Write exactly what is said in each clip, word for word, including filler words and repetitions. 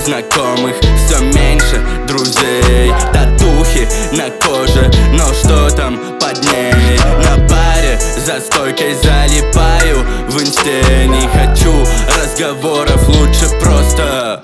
знакомых все меньше, друзей. Татухи на коже, но что там под ней? На баре за стойкой залипаю в инсте. Не хочу разговоров, лучше просто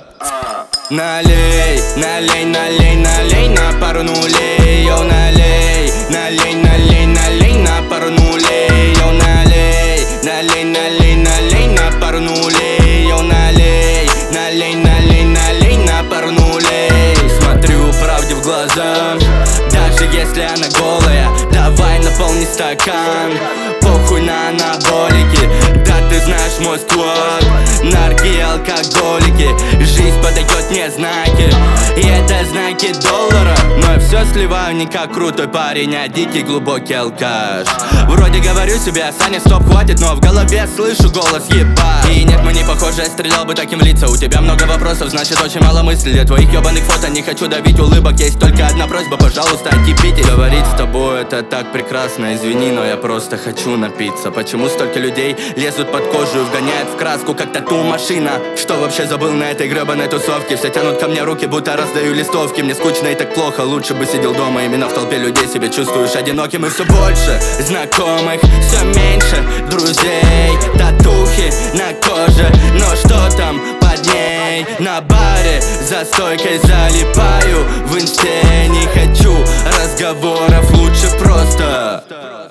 налей, налей, налей, налей на пару нулей. Йоу, налей, налей, налей, налей на пару нулей. Йоу, налей, налей, налей, налей на пару нулей. Йоу, налей, налей, налей, налей на пару нулей. Смотрю правде в глаза, даже если она голая. Давай наполни стакан, похуй на анаболики. Да ты знаешь мой склад, нарки и алкоголики. Жизнь подает мне знаки, и это знаки доллара. Но я все сливаю не как крутой парень, а дикий глубокий алкаш. Вроде говорю себе, Саня, стоп, хватит, но в голове слышу голос ебать. И нет, мы не похожи, я стрелял бы таким в лица. У тебя много вопросов, значит очень мало мыслей. Для твоих ебаных фото не хочу давить улыбок. Есть только одна просьба, пожалуйста, окипите. Говорить с тобой это так прекрасно, извини, но я просто хочу напиться. Почему столько людей лезут под кожу и вгоняют в краску, как тату-машина? Что вообще забыл на этой гребаной тусовке? Все тянут ко мне руки, будто раздаю листовки. Мне скучно и так плохо, лучше бы сидел дома. Именно в толпе людей себя чувствуешь одиноким. И все больше знакомых, все меньше друзей. Татухи на коже, но что там под ней? На баре за стойкой залипаю в инсте. Не хочу разговоров, лучше просто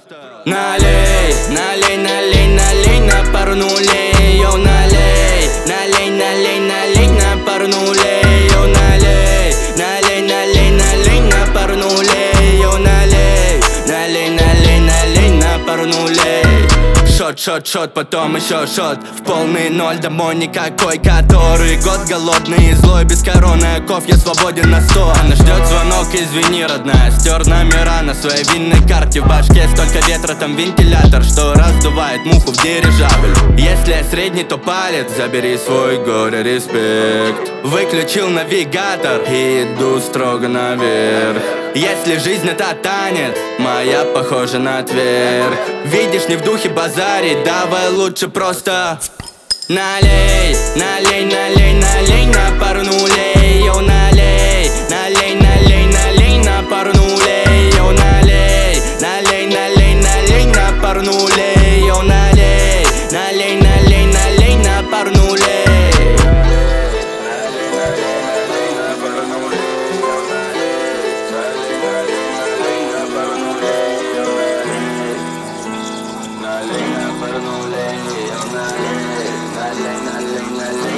налей, налей, налей, налей на пару нулей. Йоу, налей, налей, налей, налей на пару нулей. Йоу, налей, налей, налей, налей на пару нулей. Йоу, налей, налей, налей, налей на пару нулей. Шот, шот, шот, потом еще шот. В полный ноль домой никакой. Который год голодный и злой, без короны оков, я свободен на сто. Она ждет звонок, извини, родная. Стер номера на своей винной карте. В башке столько ветра, там вентилятор, что раздувает муху в дирижабль. Если я средний, то палец, забери свой горе, респект. Выключил навигатор и иду строго наверх. Если жизнь это танец, моя похожа на тверк. Видишь, не в духе базарить, давай лучше просто налей, налей, налей, налей на пару нулей. Йоу, налей, налей, налей, налей на пару нулей. Йоу, налей, налей, налей, налей на пару нулей. Йоу, налей, налей, налей, налей на пару нулей. Налей, налей, налей, налей, налей, налей, налей.